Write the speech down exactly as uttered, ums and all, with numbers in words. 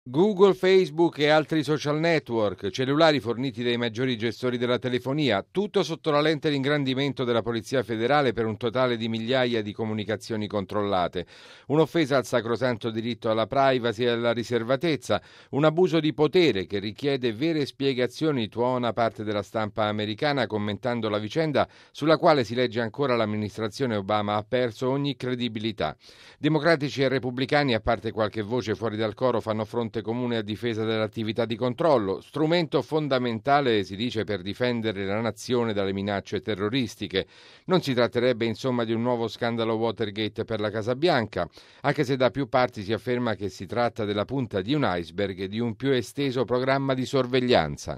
Google, Facebook e altri social network, cellulari forniti dai maggiori gestori della telefonia, tutto sotto la lente di ingrandimento della Polizia Federale per un totale di migliaia di comunicazioni controllate. Un'offesa al sacrosanto diritto alla privacy e alla riservatezza, un abuso di potere che richiede vere spiegazioni, tuona parte della stampa americana commentando la vicenda sulla quale si legge ancora l'amministrazione Obama ha perso ogni credibilità. Democratici e repubblicani, a parte qualche voce fuori dal coro, fanno fronte comune a difesa dell'attività di controllo, strumento fondamentale, si dice, per difendere la nazione dalle minacce terroristiche. Non si tratterebbe insomma di un nuovo scandalo Watergate per la Casa Bianca, anche se da più parti si afferma che si tratta della punta di un iceberg e di un più esteso programma di sorveglianza.